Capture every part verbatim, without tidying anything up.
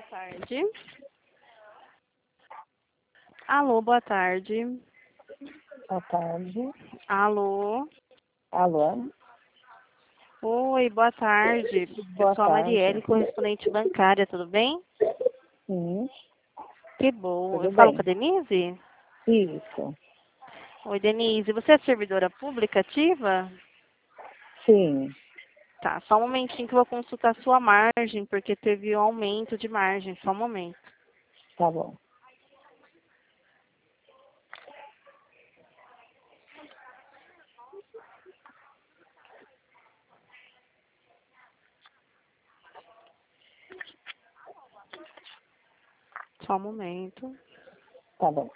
tarde. Alô, boa tarde. Boa tarde. Alô. Alô? Oi, boa tarde. Eu Boa sou a Marielle, tarde. correspondente bancária, tudo bem? Sim, Que bom. Eu tudo falo com a bem. Denise? Isso. Oi, Denise. Você é servidora pública ativa? Sim, Tá, só um momentinho que eu vou consultar a sua margem, porque teve um aumento de margem. Só um momento. tá bom. Só um momento. Tá bom.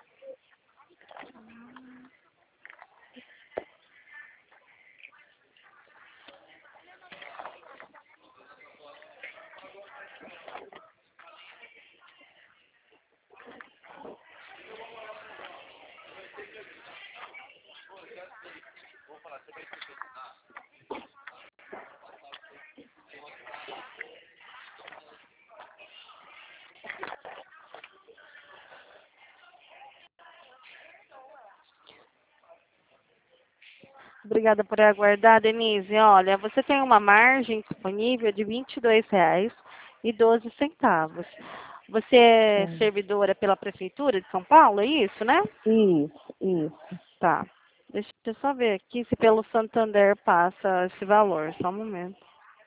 Obrigada por aguardar, Denise. Olha, você tem uma margem disponível de vinte e dois reais e doze centavos. Você é Sim. servidora pela Prefeitura de São Paulo, é isso, né? Isso, isso. Tá. Deixa eu só ver aqui se pelo Santander passa esse valor. Só um momento.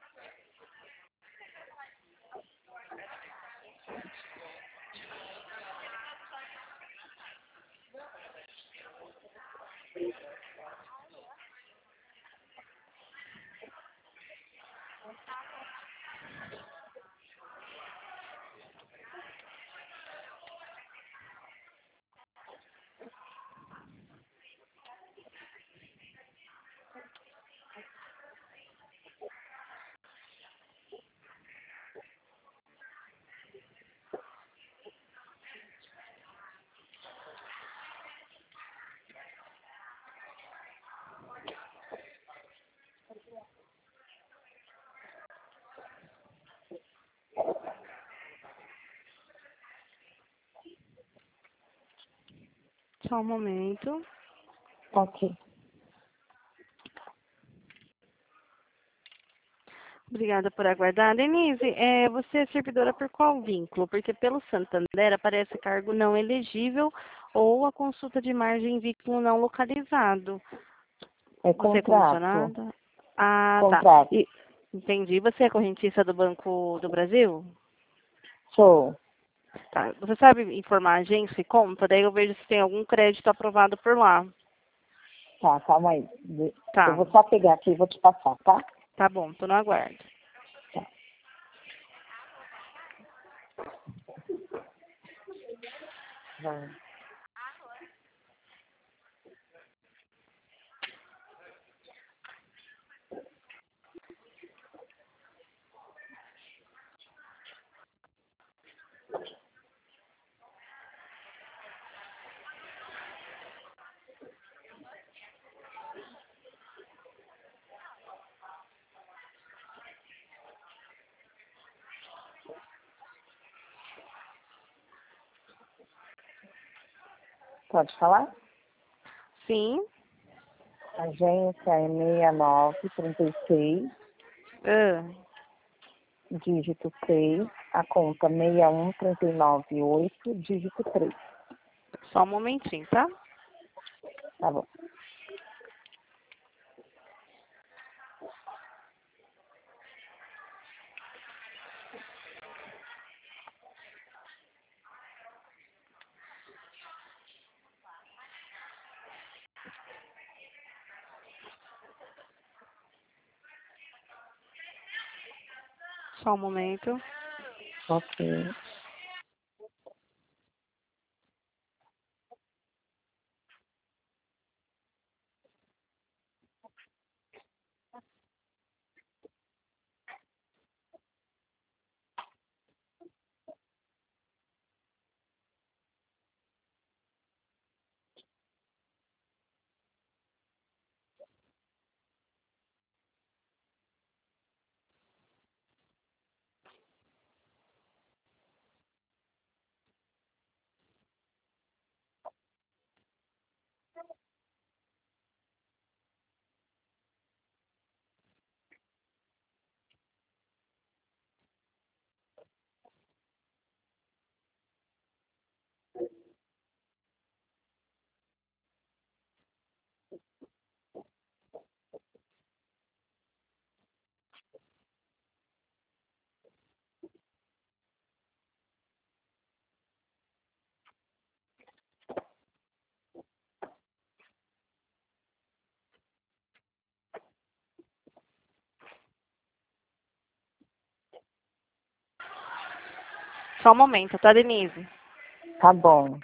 Só um momento. Ok. Obrigada por aguardar. Denise, é, você é servidora por qual vínculo? Porque pelo Santander aparece cargo não elegível ou a consulta de margem vínculo não localizado. É Você é contrato. comissionada? Ah, tá. Contrato. E, entendi. Você é correntista do Banco do Brasil? Sou. Tá. Você sabe informar a agência e conta? Daí eu vejo se tem algum crédito aprovado por lá. Tá, calma aí. De- Eu Tá. vou só pegar aqui e vou te passar, tá? Tá bom, tô no aguardo. Vai. Pode falar? Sim. Agência é seis nove três seis, Ah, dígito seis, a conta seis um três nove oito, dígito três. só um momentinho, tá? Tá bom. Só um momento. Ok. Só um momento, tá, Denise? Tá bom.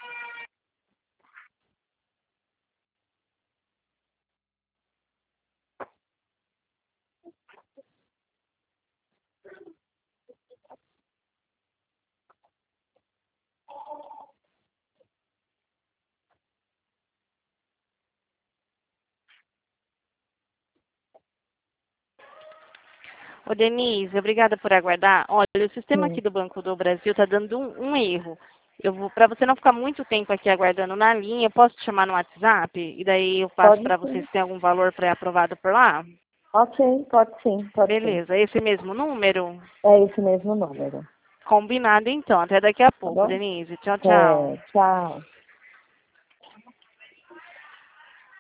Ô, Denise, obrigada por aguardar. Olha, o sistema aqui Sim. do Banco do Brasil está dando um, um erro. Eu vou, para você não ficar muito tempo aqui aguardando na linha, eu posso te chamar no WhatsApp e daí eu passo Pode para você sim. se tem algum valor pré-aprovado por lá? Ok, pode sim, pode sim. Beleza, esse mesmo número? É esse mesmo número. Combinado então. Até daqui a Tá pouco, bom? Denise. Tchau, tchau. É, tchau.